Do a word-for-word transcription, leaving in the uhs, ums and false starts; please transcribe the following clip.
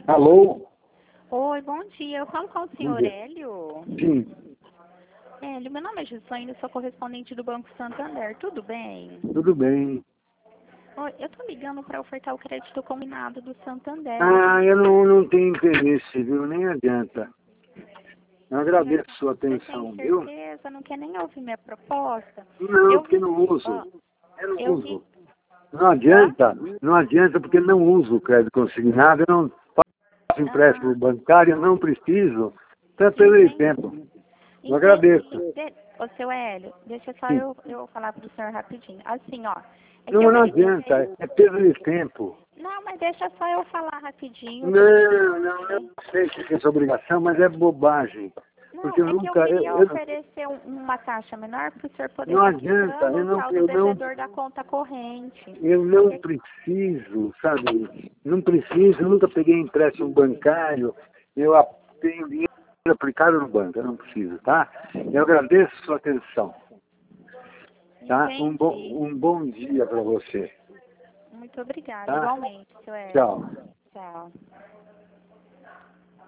Alô? Oi, bom dia. Eu falo com o senhor Hélio. Sim. Hélio, meu nome é Gislaine, sou correspondente do Banco Santander. Tudo bem? Tudo bem. Oi, eu tô ligando para ofertar o crédito combinado do Santander. Ah, eu não, não tenho interesse, viu? Nem adianta. Eu agradeço a sua Você atenção, tem viu? certeza? Não quer nem ouvir minha proposta? Não, Eu porque vi... não ó, uso. Eu não eu vi... uso. Não Hã? adianta. Não adianta porque não uso o crédito consignado. Eu não faço empréstimo Ah, bancário, eu não preciso. Então é perder entendi. tempo. Eu Entendi. agradeço. De... Ô, seu Hélio, deixa só Sim. eu, eu falar pro senhor rapidinho. Assim, ó, é que Não, eu não verifiquei... adianta. É perder tempo. Não, mas deixa só eu falar rapidinho. Eu Não, não, eu verifiquei. sei que é essa obrigação, mas é bobagem. Porque Não, eu é que eu nunca, eu, queria eu- oferecer um- uma taxa menor para o senhor poder não estar adianta, quitando eu o não, saldo eu não, devedor da conta corrente. eu não preciso, sabe? Não preciso, eu nunca peguei empréstimo bancário, eu a- tenho dinheiro aplicado no banco, eu não preciso, tá? Eu agradeço a sua atenção, tá? Um bom, Entendi. um bom dia para você, Muito obrigada. tá? Igualmente, seu Hélio. Tchau. Tchau.